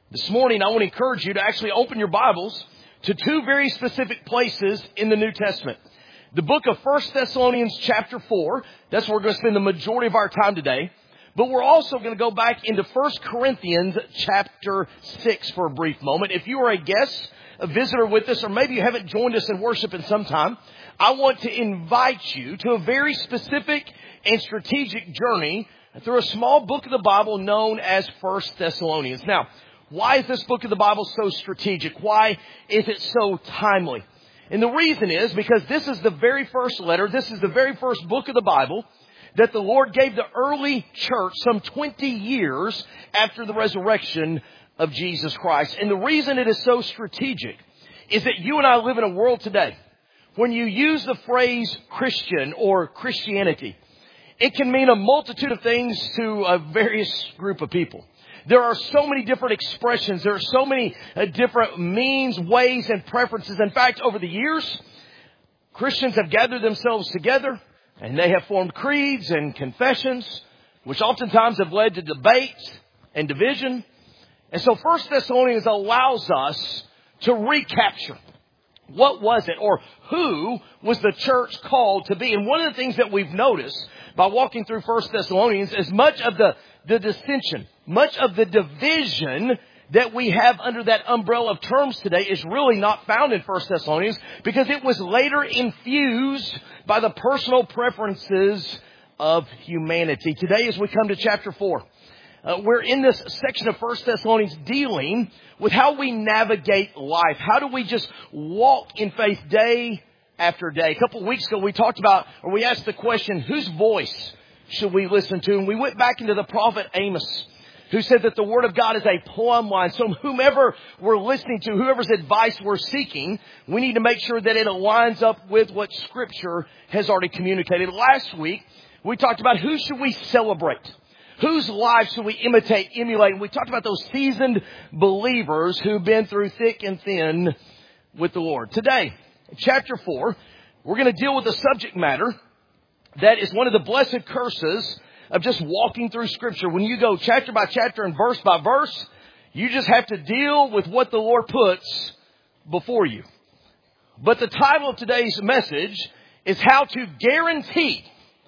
This morning, I want to encourage you to actually open your Bibles to two very specific places in the New Testament. The book of 1 Thessalonians chapter 4, that's where we're going to spend the majority of our time today. But we're also going to go back into 1 Corinthians chapter 6 for a brief moment. If you are a guest, a visitor with us, or maybe you haven't joined us in worship in some time, I want to invite you to a very specific and strategic journey through a small book of the Bible known as 1 Thessalonians. Now, why is this book of the Bible so strategic? Why is it so timely? And the reason is because this is the very first letter, this is the very first book of the Bible that the Lord gave the early church some 20 years after the resurrection of Jesus Christ. And the reason it is so strategic is that you and I live in a world today when you use the phrase Christian or Christianity, it can mean a multitude of things to a various group of people. There are so many different expressions. There are so many different means, ways, and preferences. In fact, over the years, Christians have gathered themselves together and they have formed creeds and confessions, which oftentimes have led to debate and division. And so 1 Thessalonians allows us to recapture what was it or who was the church called to be. And one of the things that we've noticed by walking through 1 Thessalonians is much of the dissension, much of the division that we have under that umbrella of terms today is really not found in 1 Thessalonians because it was later infused by the personal preferences of humanity. Today, as we come to chapter 4, we're in this section of 1 Thessalonians dealing with how we navigate life. How do we just walk in faith day after day? A couple of weeks ago, we talked about, or we asked the question, whose voice should we listen to? And we went back into the prophet Amos, who said that the Word of God is a plumb line. So whomever we're listening to, whoever's advice we're seeking, we need to make sure that it aligns up with what Scripture has already communicated. Last week, we talked about who should we celebrate? Whose lives should we imitate, emulate? And we talked about those seasoned believers who've been through thick and thin with the Lord. Today, in chapter 4, we're going to deal with a subject matter that is one of the blessed curses of just walking through Scripture. When you go chapter by chapter and verse by verse, you just have to deal with what the Lord puts before you. But the title of today's message is how to guarantee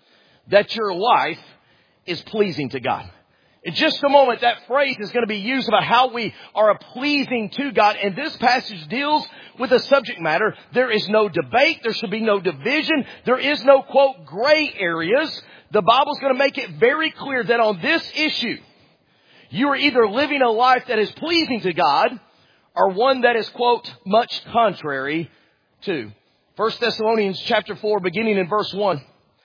that your life is pleasing to God. In just a moment, that phrase is going to be used about how we are pleasing to God. And this passage deals with a subject matter. There is no debate. There should be no division. There is no, quote, gray areas. The Bible's going to make it very clear that on this issue, you are either living a life that is pleasing to God or one that is, quote, much contrary to. 1 Thessalonians chapter 4, beginning in verse 1.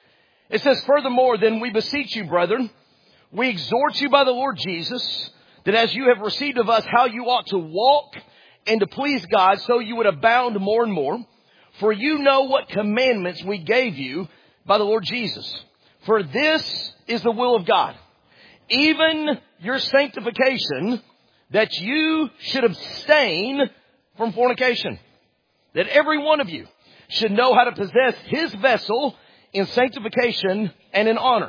It says, "Furthermore, then we beseech you, brethren, we exhort you by the Lord Jesus, that as you have received of us how you ought to walk and to please God, so you would abound more and more. For you know what commandments we gave you by the Lord Jesus. For this is the will of God, even your sanctification, that you should abstain from fornication, that every one of you should know how to possess his vessel in sanctification and in honor,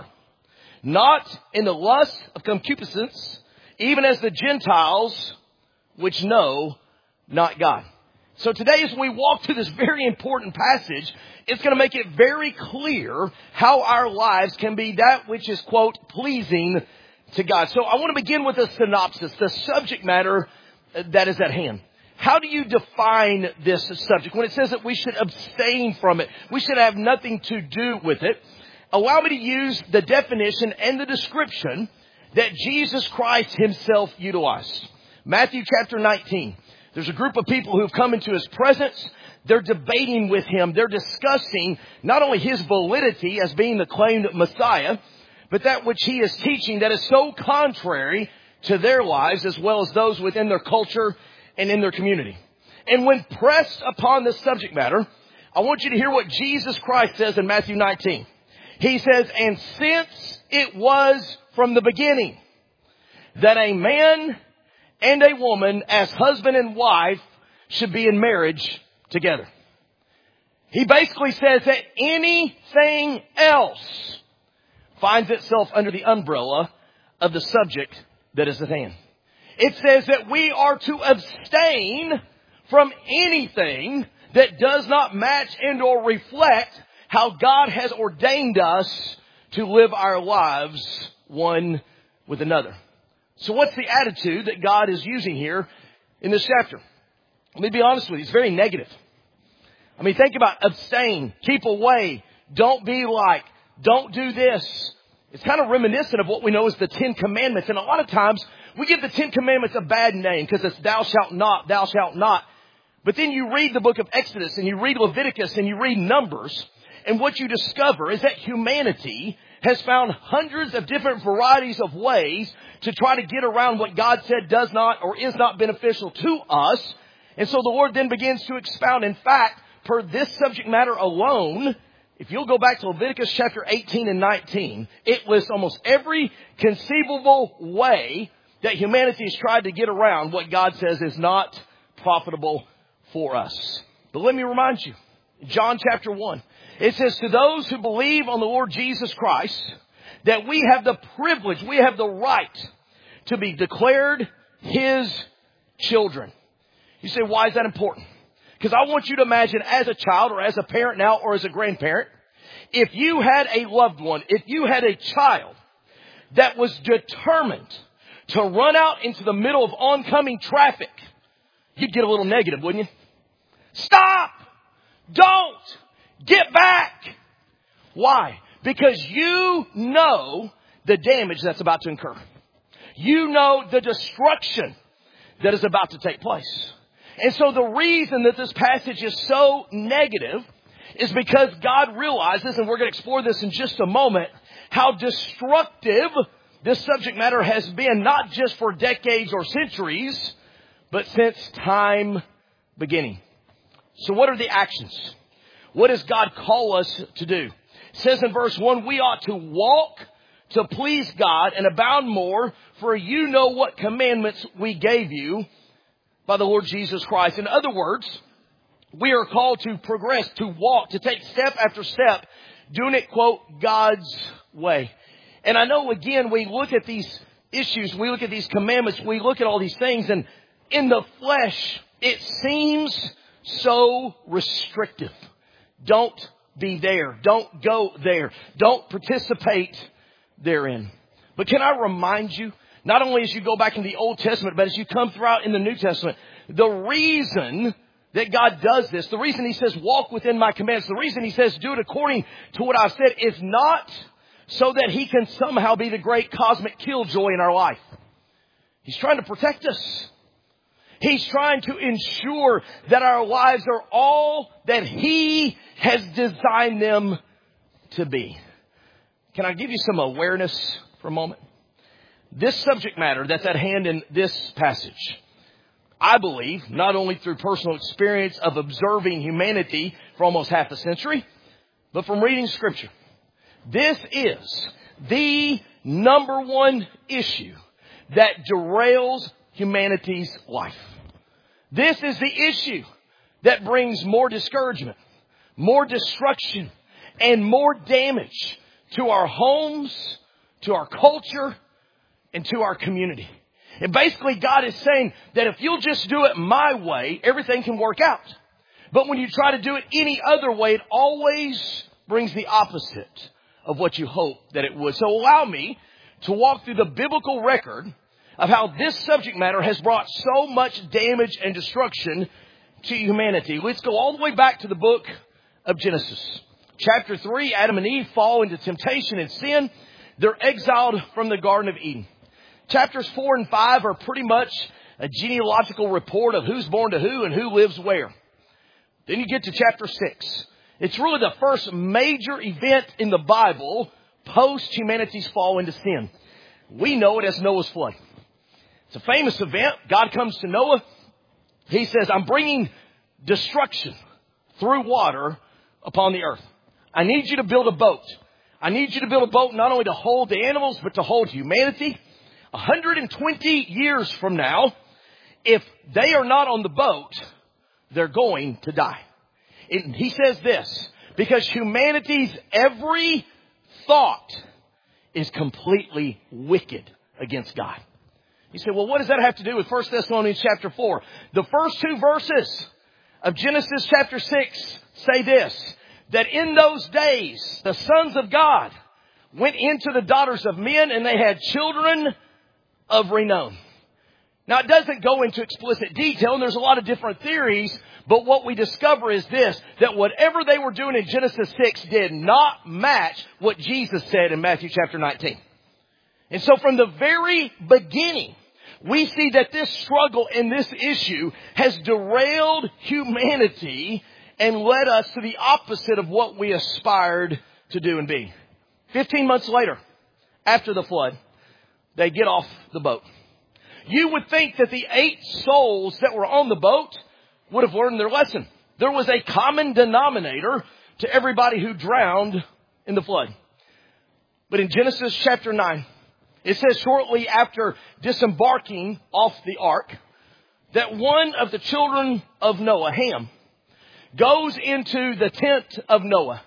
not in the lust of concupiscence, even as the Gentiles which know not God." So today, as we walk through this very important passage, it's going to make it very clear how our lives can be that which is, quote, pleasing to God. So I want to begin with a synopsis, the subject matter that is at hand. How do you define this subject? When it says that we should abstain from it, we should have nothing to do with it. Allow me to use the definition and the description that Jesus Christ himself utilized. Matthew chapter 19. There's a group of people who've come into his presence. They're debating with him. They're discussing not only his validity as being the claimed Messiah, but that which he is teaching that is so contrary to their lives as well as those within their culture and in their community. And when pressed upon this subject matter, I want you to hear what Jesus Christ says in Matthew 19. He says, "And since it was from the beginning that a man and a woman as husband and wife should be in marriage together." He basically says that anything else finds itself under the umbrella of the subject that is at hand. It says that we are to abstain from anything that does not match and or reflect how God has ordained us to live our lives one with another. So what's the attitude that God is using here in this chapter? Let me be honest with you. It's very negative. I mean, think about abstain, keep away, don't be like, don't do this. It's kind of reminiscent of what we know as the Ten Commandments. And a lot of times we give the Ten Commandments a bad name because it's thou shalt not, thou shalt not. But then you read the book of Exodus and you read Leviticus and you read Numbers. And what you discover is that humanity has found hundreds of different varieties of ways to try to get around what God said does not or is not beneficial to us. And so the Lord then begins to expound. In fact, per this subject matter alone, if you'll go back to Leviticus chapter 18 and 19, it lists almost every conceivable way that humanity has tried to get around what God says is not profitable for us. But let me remind you, John chapter 1, it says, to those who believe on the Lord Jesus Christ, that we have the privilege, we have the right to be declared His children. You say, why is that important? Because I want you to imagine as a child or as a parent now or as a grandparent, if you had a loved one, if you had a child that was determined to run out into the middle of oncoming traffic, you'd get a little negative, wouldn't you? Stop! Don't! Get back! Why? Because you know the damage that's about to incur. You know the destruction that is about to take place. And so the reason that this passage is so negative is because God realizes, and we're going to explore this in just a moment, how destructive this subject matter has been, not just for decades or centuries, but since time beginning. So what are the actions? What does God call us to do? It says in verse 1, we ought to walk to please God and abound more, for you know what commandments we gave you by the Lord Jesus Christ. In other words, we are called to progress, to walk, to take step after step, doing it, quote, God's way. And I know, again, we look at these issues, we look at these commandments, we look at all these things, and in the flesh, it seems so restrictive. Don't be there. Don't go there. Don't participate therein. But can I remind you, not only as you go back in the Old Testament, but as you come throughout in the New Testament, the reason that God does this, the reason He says, walk within my commands, the reason He says, do it according to what I've said, is not so that He can somehow be the great cosmic killjoy in our life. He's trying to protect us. He's trying to ensure that our lives are all that He has designed them to be. Can I give you some awareness for a moment? This subject matter that's at hand in this passage, I believe, not only through personal experience of observing humanity for almost half a century, but from reading Scripture. This is the number one issue that derails humanity's life. This is the issue that brings more discouragement, more destruction, and more damage to our homes, to our culture, and to our community. And basically God is saying that if you'll just do it my way, everything can work out. But when you try to do it any other way, it always brings the opposite of what you hope that it would. So allow me to walk through the biblical record of how this subject matter has brought so much damage and destruction to humanity. Let's go all the way back to the book of Genesis. Chapter 3, Adam and Eve fall into temptation and sin. They're exiled from the Garden of Eden. Chapters 4 and 5 are pretty much a genealogical report of who's born to who and who lives where. Then you get to chapter 6. It's really the first major event in the Bible post humanity's fall into sin. We know it as Noah's flood. It's a famous event. God comes to Noah. He says, I'm bringing destruction through water upon the earth. I need you to build a boat. I need you to build a boat not only to hold the animals, but to hold humanity. 120 years from now, if they are not on the boat, they're going to die. And he says this, because humanity's every thought is completely wicked against God. You say, well, what does that have to do with 1 Thessalonians chapter 4? The first two verses of Genesis chapter 6 say this, that in those days, the sons of God went into the daughters of men and they had children of renown. Now, it doesn't go into explicit detail, and there's a lot of different theories, but what we discover is this, that whatever they were doing in Genesis 6 did not match what Jesus said in Matthew chapter 19. And so from the very beginning, we see that this struggle and this issue has derailed humanity and led us to the opposite of what we aspired to do and be. 15 months later, after the flood, they get off the boat. You would think that the 8 souls that were on the boat would have learned their lesson. There was a common denominator to everybody who drowned in the flood. But in Genesis chapter 9, it says shortly after disembarking off the ark that one of the children of Noah, Ham, goes into the tent of Noah.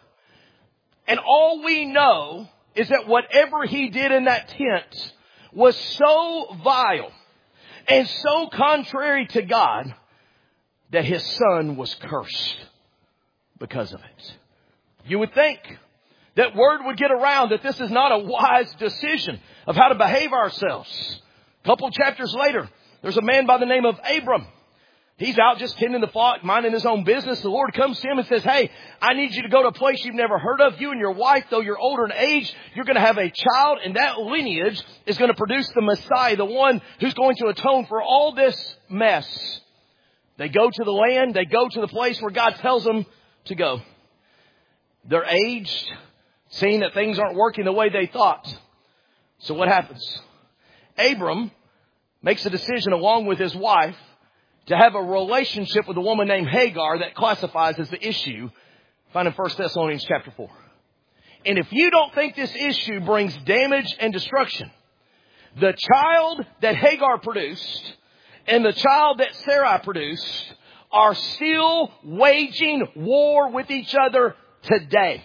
And all we know is that whatever he did in that tent was so vile and so contrary to God that his son was cursed because of it. You would think that word would get around that this is not a wise decision of how to behave ourselves. A couple chapters later, there's a man by the name of Abram. He's out just tending the flock, minding his own business. The Lord comes to him and says, hey, I need you to go to a place you've never heard of. You and your wife, though you're older in age, you're going to have a child, and that lineage is going to produce the Messiah, the one who's going to atone for all this mess. They go to the land. They go to the place where God tells them to go. They're aged, seeing that things aren't working the way they thought. So what happens? Abram makes a decision along with his wife to have a relationship with a woman named Hagar that classifies as the issue found in 1 Thessalonians chapter 4. And if you don't think this issue brings damage and destruction, the child that Hagar produced and the child that Sarai produced are still waging war with each other today.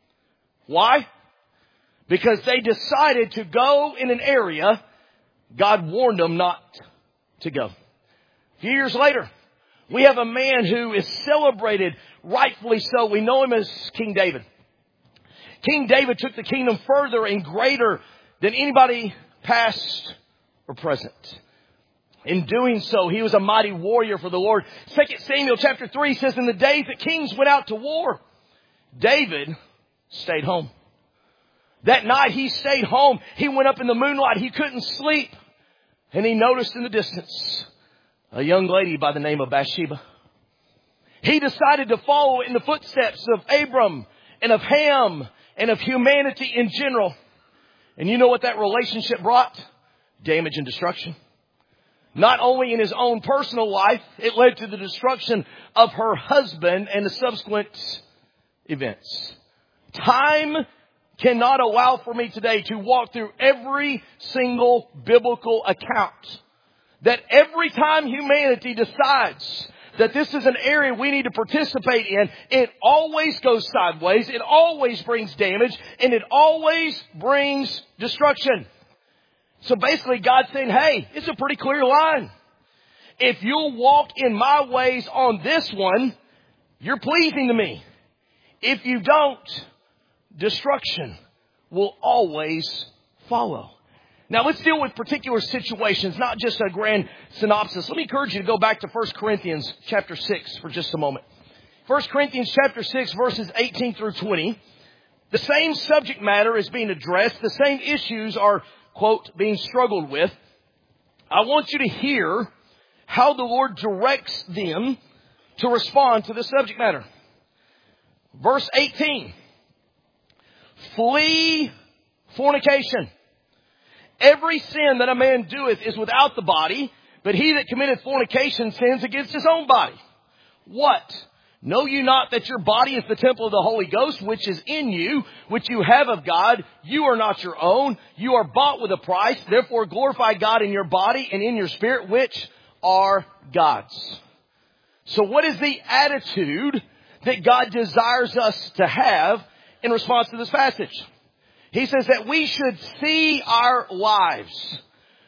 Why? Because they decided to go in an area God warned them not to go. A few years later, we have a man who is celebrated, rightfully so. We know him as King David. King David took the kingdom further and greater than anybody past or present. In doing so, he was a mighty warrior for the Lord. 2 Samuel chapter 3 says, in the days that kings went out to war, David stayed home. That night he stayed home. He went up in the moonlight. He couldn't sleep. And he noticed in the distance a young lady by the name of Bathsheba. He decided to follow in the footsteps of Abram and of Ham and of humanity in general. And you know what that relationship brought? Damage and destruction. Not only in his own personal life, it led to the destruction of her husband and the subsequent events. Time cannot allow for me today to walk through every single biblical account that every time humanity decides that this is an area we need to participate in, it always goes sideways, it always brings damage, and it always brings destruction. So basically God's saying, hey, it's a pretty clear line. If you'll walk in my ways on this one, you're pleasing to me. If you don't, destruction will always follow. Now let's deal with particular situations, not just a grand synopsis. Let me encourage you to go back to 1 Corinthians chapter 6 for just a moment. 1 Corinthians chapter 6 verses 18 through 20. The same subject matter is being addressed. The same issues are, quote, being struggled with. I want you to hear how the Lord directs them to respond to this subject matter. Verse 18. Flee fornication. Every sin that a man doeth is without the body, but he that committeth fornication sins against his own body. What? Know you not that your body is the temple of the Holy Ghost, which is in you, which you have of God? You are not your own. You are bought with a price. Therefore glorify God in your body and in your spirit, which are God's. So what is the attitude that God desires us to have in response to this passage? He says that we should see our lives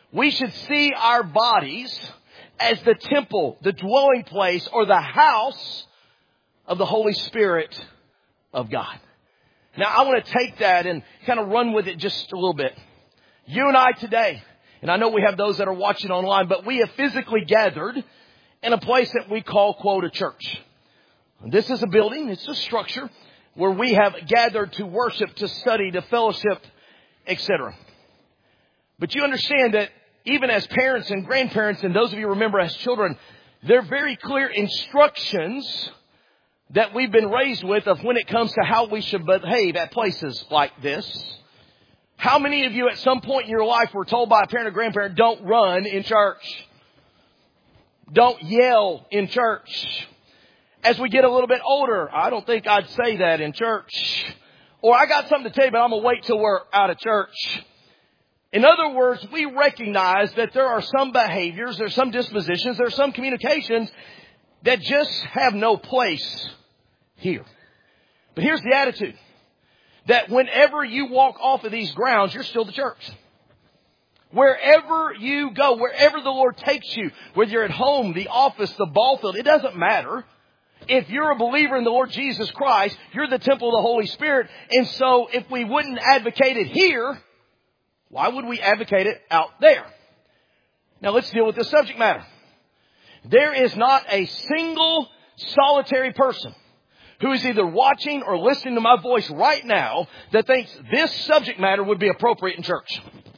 we should see our bodies as the temple, the dwelling place, or the house of the Holy Spirit of God. Now, I want to take that and kind of run with it just a little bit. You and I today, and I know we have those that are watching online, but we have physically gathered in a place that we call, quote, a church. This is a building, it's a structure where we have gathered to worship, to study, to fellowship, etc. But you understand that even as parents and grandparents, and those of you who remember as children, there are very clear instructions that we've been raised with of when it comes to how we should behave at places like this. How many of you at some point in your life were told by a parent or grandparent, don't run in church? Don't yell in church. As we get a little bit older, I don't think I'd say that in church. Or I got something to tell you, but I'm going to wait till we're out of church. In other words, we recognize that there are some behaviors, there's some dispositions, there's some communications that just have no place here. But here's the attitude. That whenever you walk off of these grounds, you're still the church. Wherever you go, wherever the Lord takes you, whether you're at home, the office, the ball field, it doesn't matter. If you're a believer in the Lord Jesus Christ, you're the temple of the Holy Spirit. And so if we wouldn't advocate it here, why would we advocate it out there? Now let's deal with this subject matter. There is not a single solitary person who is either watching or listening to my voice right now that thinks this subject matter would be appropriate in church.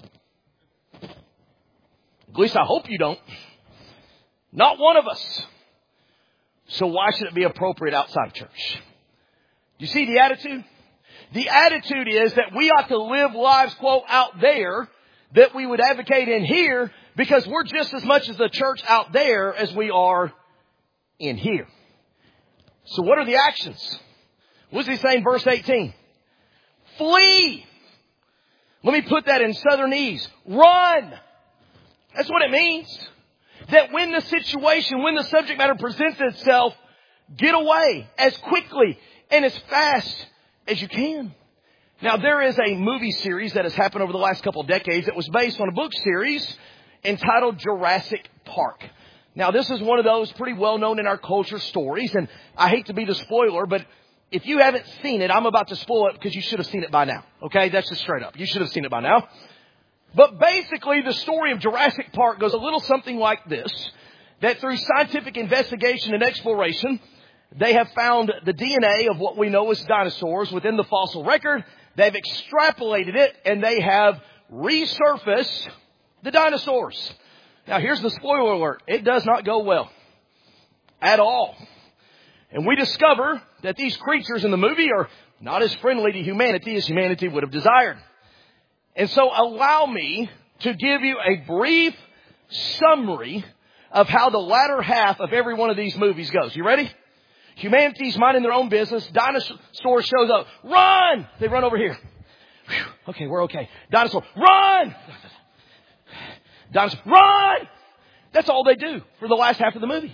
At least I hope you don't. Not one of us. So why should it be appropriate outside of church? You see the attitude? The attitude is that we ought to live lives, quote, out there that we would advocate in here because we're just as much as the church out there as we are in here. So what are the actions? What does he say in verse 18? Flee. Let me put that in Southernese. Run. That's what it means. That when the situation, when the subject matter presents itself, get away as quickly and as fast as you can. Now, there is a movie series that has happened over the last couple of decades that was based on a book series entitled Jurassic Park. Now, this is one of those pretty well known in our culture stories, and I hate to be the spoiler, but if you haven't seen it, I'm about to spoil it because you should have seen it by now. Okay, that's just straight up. You should have seen it by now. But basically, the story of Jurassic Park goes a little something like this, that through scientific investigation and exploration, they have found the DNA of what we know as dinosaurs within the fossil record. They've extrapolated it, and they have resurfaced the dinosaurs. Now, here's the spoiler alert. It does not go well at all. And we discover that these creatures in the movie are not as friendly to humanity as humanity would have desired. And so allow me to give you a brief summary of how the latter half of every one of these movies goes. You ready? Humanity's minding their own business. Dinosaur shows up. Run! They run over here. Whew. Okay, we're okay. Dinosaur, run! Dinosaur, run! That's all they do for the last half of the movie.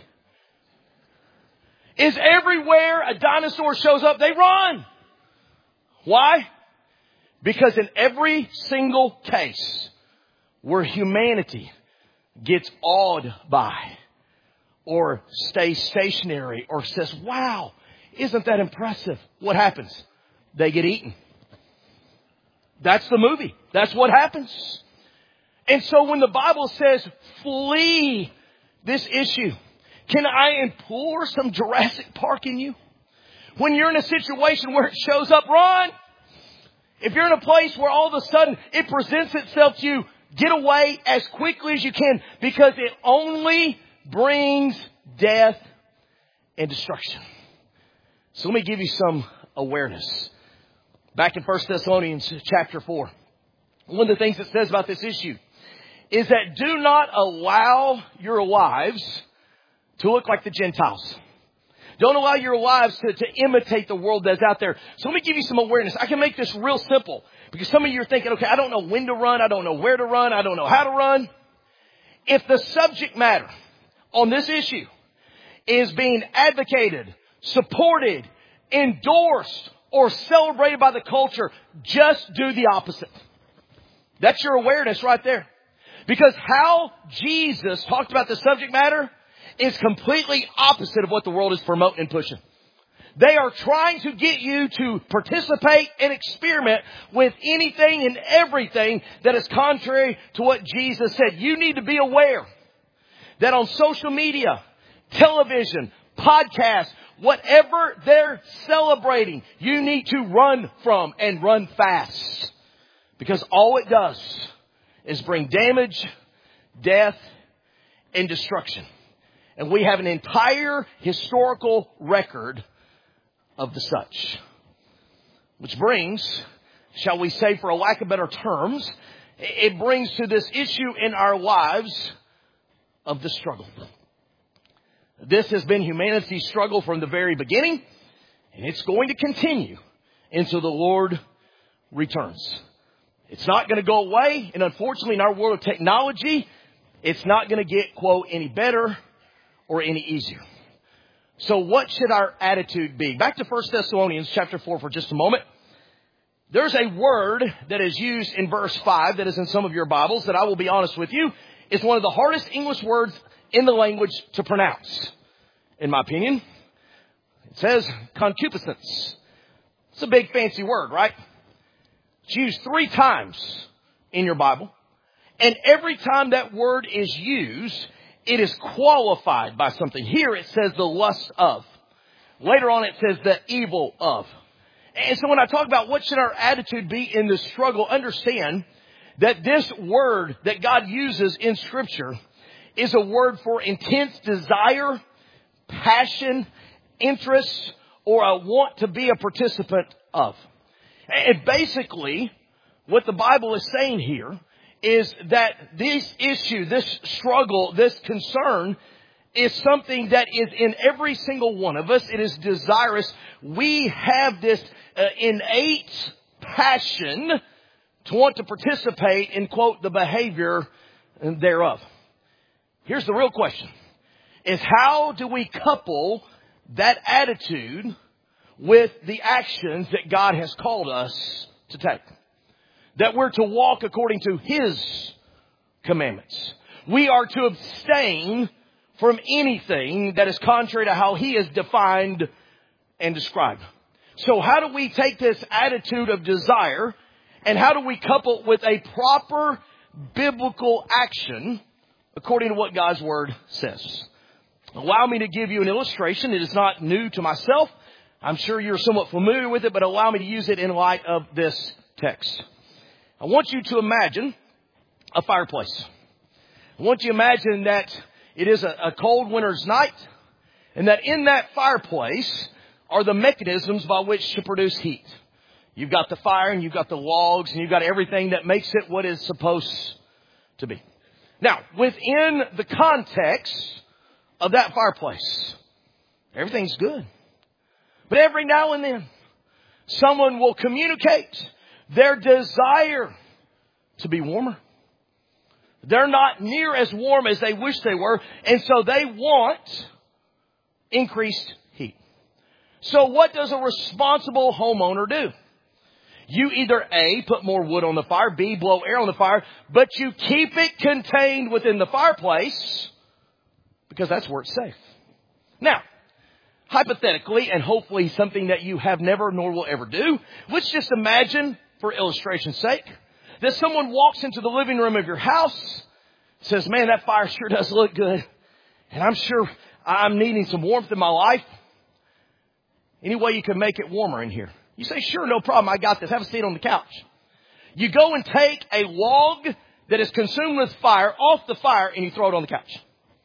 Is everywhere a dinosaur shows up, they run. Why? Because in every single case where humanity gets awed by or stays stationary or says, wow, isn't that impressive? What happens? They get eaten. That's the movie. That's what happens. And so when the Bible says, flee this issue, can I implore some Jurassic Park in you? When you're in a situation where it shows up, run. If you're in a place where all of a sudden it presents itself to you, get away as quickly as you can because it only brings death and destruction. So let me give you some awareness. Back in 1 Thessalonians chapter 4, one of the things it says about this issue is that do not allow your lives to look like the Gentiles. Don't allow your lives to imitate the world that's out there. So let me give you some awareness. I can make this real simple because some of you are thinking, okay, I don't know when to run. I don't know where to run. I don't know how to run. If the subject matter on this issue is being advocated, supported, endorsed, or celebrated by the culture, just do the opposite. That's your awareness right there. Because how Jesus talked about the subject matter is completely opposite of what the world is promoting and pushing. They are trying to get you to participate and experiment with anything and everything that is contrary to what Jesus said. You need to be aware that on social media, television, podcasts, whatever they're celebrating, you need to run from and run fast. Because all it does is bring damage, death, and destruction. And we have an entire historical record of the such. Which brings, shall we say for a lack of better terms, it brings to this issue in our lives of the struggle. This has been humanity's struggle from the very beginning, and it's going to continue until the Lord returns. It's not going to go away, and unfortunately in our world of technology, it's not going to get, quote, any better or any easier. So what should our attitude be? Back to 1 Thessalonians chapter 4 for just a moment. There's a word that is used in verse 5 that is in some of your Bibles that I will be honest with you is one of the hardest English words in the language to pronounce, in my opinion. It says concupiscence. It's a big fancy word, right? It's used 3 times in your Bible. And every time that word is used, it is qualified by something. Here it says the lust of. Later on it says the evil of. And so when I talk about what should our attitude be in this struggle, understand that this word that God uses in Scripture is a word for intense desire, passion, interest, or a want to be a participant of. And basically, what the Bible is saying here is that this issue, this struggle, this concern is something that is in every single one of us. It is desirous. We have this innate passion to want to participate in, quote, the behavior thereof. Here's the real question, is how do we couple that attitude with the actions that God has called us to take? That we're to walk according to His commandments. We are to abstain from anything that is contrary to how He is defined and described. So how do we take this attitude of desire and how do we couple it with a proper biblical action according to what God's Word says? Allow me to give you an illustration. It is not new to myself. I'm sure you're somewhat familiar with it, but allow me to use it in light of this text. I want you to imagine a fireplace. I want you to imagine that it is a cold winter's night and that in that fireplace are the mechanisms by which to produce heat. You've got the fire and you've got the logs and you've got everything that makes it what it's supposed to be. Now, within the context of that fireplace, everything's good. But every now and then, someone will communicate their desire to be warmer. They're not near as warm as they wish they were, and so they want increased heat. So what does a responsible homeowner do? You either A, put more wood on the fire, B, blow air on the fire, but you keep it contained within the fireplace because that's where it's safe. Now, hypothetically, and hopefully something that you have never nor will ever do, let's just imagine, for illustration's sake, that someone walks into the living room of your house, says, man, that fire sure does look good, and I'm sure I'm needing some warmth in my life. Any way you can make it warmer in here? You say, sure, no problem, I got this. Have a seat on the couch. You go and take a log that is consumed with fire off the fire and you throw it on the couch.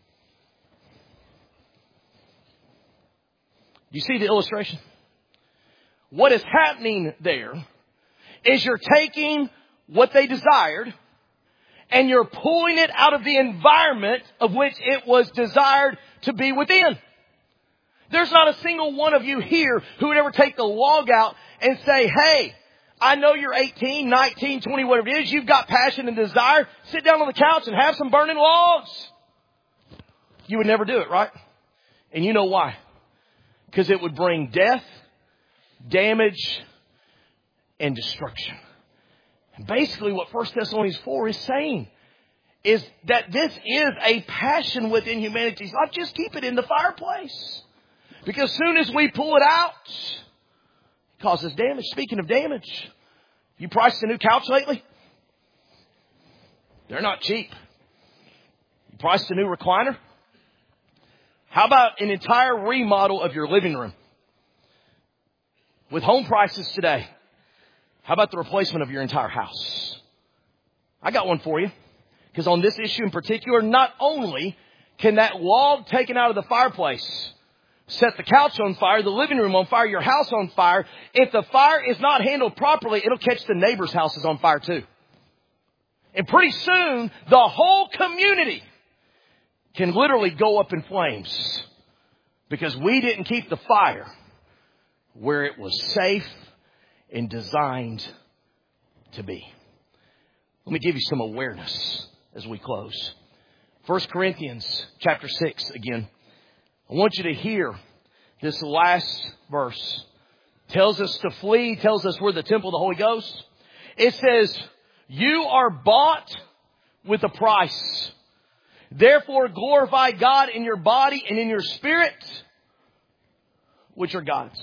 You see the illustration? What is happening there is you're taking what they desired and you're pulling it out of the environment of which it was desired to be within. There's not a single one of you here who would ever take the log out and say, hey, I know you're 18, 19, 20, whatever it is. You've got passion and desire. Sit down on the couch and have some burning logs. You would never do it, right? And you know why? Because it would bring death, damage, and destruction. And basically what 1 Thessalonians 4 is saying is that this is a passion within humanity. It's not just keep it in the fireplace. Because as soon as we pull it out, it causes damage. Speaking of damage, you priced a new couch lately? They're not cheap. You priced a new recliner? How about an entire remodel of your living room? With home prices today, how about the replacement of your entire house? I got one for you. Because on this issue in particular, not only can that log taken out of the fireplace set the couch on fire, the living room on fire, your house on fire, if the fire is not handled properly, it'll catch the neighbors' houses on fire too. And pretty soon, the whole community can literally go up in flames because we didn't keep the fire where it was safe and designed to be. Let me give you some awareness as we close. 1 Corinthians chapter 6 again. I want you to hear this last verse. Tells us to flee, tells us we're the temple of the Holy Ghost. It says, you are bought with a price. Therefore glorify God in your body and in your spirit, which are God's.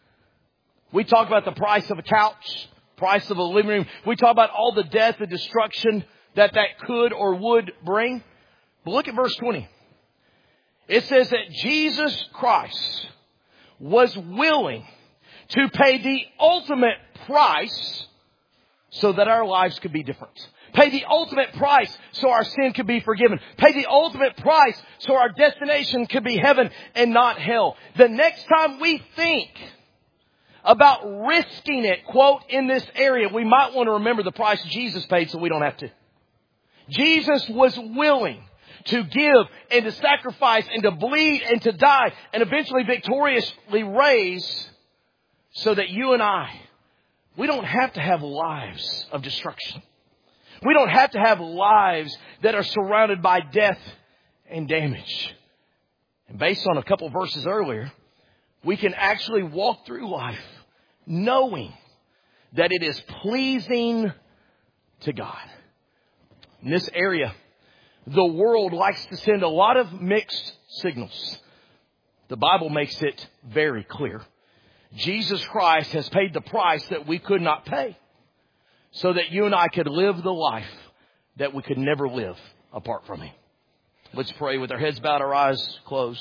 We talk about the price of a couch, price of a living room. We talk about all the death and destruction that could or would bring. But look at verse 20. It says that Jesus Christ was willing to pay the ultimate price so that our lives could be different. Pay the ultimate price so our sin could be forgiven. Pay the ultimate price so our destination could be heaven and not hell. The next time we think about risking it, quote, in this area, we might want to remember the price Jesus paid so we don't have to. Jesus was willing to give and to sacrifice and to bleed and to die and eventually victoriously raise so that you and I, we don't have to have lives of destruction. We don't have to have lives that are surrounded by death and damage. And based on a couple verses earlier, we can actually walk through life knowing that it is pleasing to God. In this area, the world likes to send a lot of mixed signals. The Bible makes it very clear. Jesus Christ has paid the price that we could not pay so that you and I could live the life that we could never live apart from Him. Let's pray with our heads bowed, our eyes closed.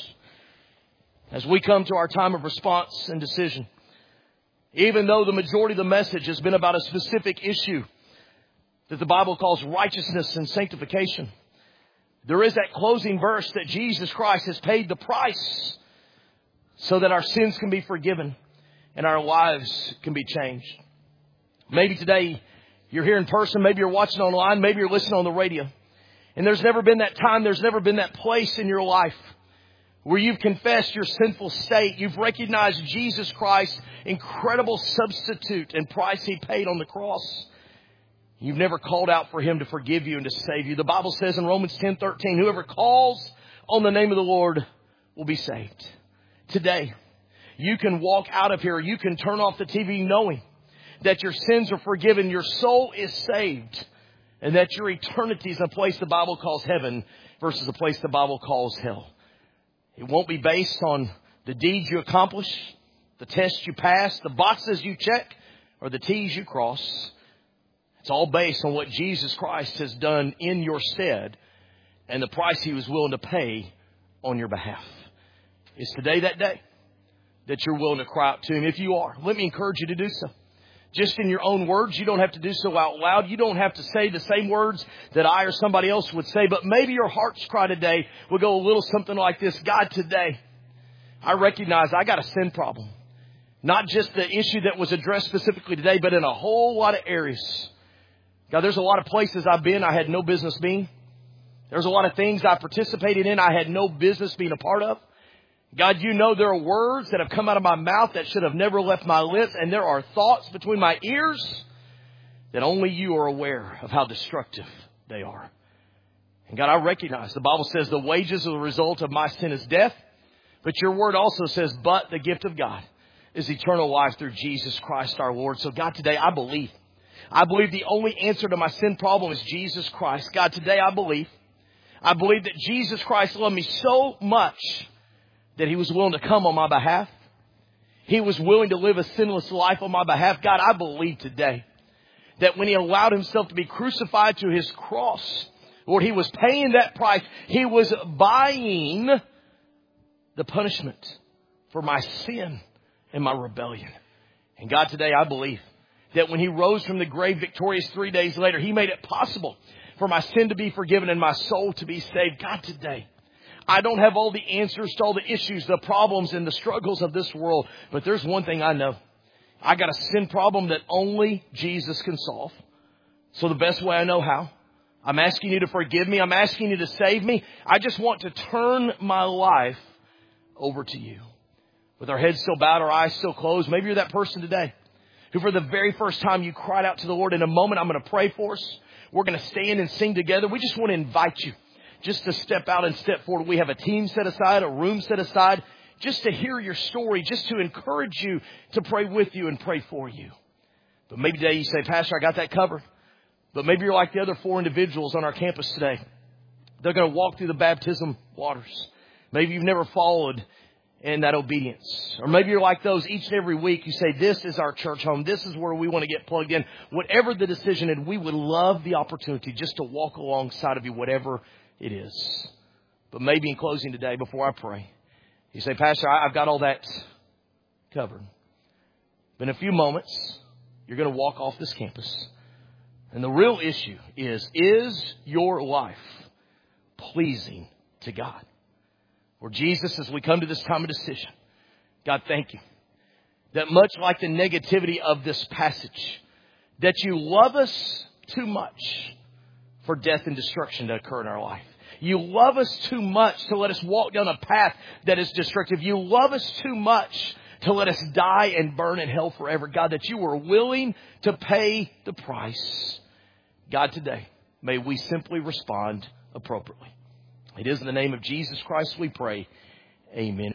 As we come to our time of response and decision, even though the majority of the message has been about a specific issue that the Bible calls righteousness and sanctification, there is that closing verse that Jesus Christ has paid the price so that our sins can be forgiven and our lives can be changed. Maybe today you're here in person, maybe you're watching online, maybe you're listening on the radio. And there's never been that time, there's never been that place in your life where you've confessed your sinful state. You've recognized Jesus Christ's incredible substitute and price He paid on the cross. You've never called out for Him to forgive you and to save you. The Bible says in Romans 10:13, whoever calls on the name of the Lord will be saved. Today, you can walk out of here. You can turn off the TV knowing that your sins are forgiven. Your soul is saved. And that your eternity is in a place the Bible calls heaven versus a place the Bible calls hell. It won't be based on the deeds you accomplish, the tests you pass, the boxes you check, or the T's you cross. It's all based on what Jesus Christ has done in your stead and the price He was willing to pay on your behalf. Is today that day that you're willing to cry out to Him? If you are, let me encourage you to do so. Just in your own words. You don't have to do so out loud. You don't have to say the same words that I or somebody else would say. But maybe your heart's cry today will go a little something like this. God, today, I recognize I got a sin problem. Not just the issue that was addressed specifically today, but in a whole lot of areas. God, there's a lot of places I've been I had no business being. There's a lot of things I participated in I had no business being a part of. God, you know there are words that have come out of my mouth that should have never left my lips. And there are thoughts between my ears that only you are aware of how destructive they are. And God, I recognize the Bible says the wages of the result of my sin is death. But your word also says, but the gift of God is eternal life through Jesus Christ our Lord. So God, today I believe. I believe the only answer to my sin problem is Jesus Christ. God, today I believe that Jesus Christ loved me so much that He was willing to come on my behalf. He was willing to live a sinless life on my behalf. God, I believe today that when He allowed Himself to be crucified to His cross, Lord, He was paying that price. He was buying the punishment for my sin and my rebellion. And God, today I believe that when He rose from the grave victorious 3 days later, He made it possible for my sin to be forgiven and my soul to be saved. God, today, I don't have all the answers to all the issues, the problems, and the struggles of this world. But there's one thing I know. I got a sin problem that only Jesus can solve. So the best way I know how, I'm asking You to forgive me. I'm asking You to save me. I just want to turn my life over to You. With our heads still bowed, our eyes still closed, maybe you're that person today who for the very first time you cried out to the Lord. In a moment, I'm going to pray for us. We're going to stand and sing together. We just want to invite you just to step out and step forward. We have a team set aside, a room set aside, just to hear your story, just to encourage you, to pray with you and pray for you. But maybe today you say, Pastor, I got that covered. But maybe you're like the other 4 individuals on our campus today. They're going to walk through the baptism waters. Maybe you've never followed in that obedience. Or maybe you're like those each and every week. You say, this is our church home. This is where we want to get plugged in. Whatever the decision is, we would love the opportunity just to walk alongside of you, whatever it is. But maybe in closing today, before I pray, you say, Pastor, I've got all that covered. But in a few moments, you're going to walk off this campus. And the real issue is your life pleasing to God? Lord Jesus, as we come to this time of decision, God, thank You that much like the negativity of this passage, that You love us too much for death and destruction to occur in our life. You love us too much to let us walk down a path that is destructive. You love us too much to let us die and burn in hell forever. God, that You were willing to pay the price. God, today, may we simply respond appropriately. It is in the name of Jesus Christ we pray. Amen.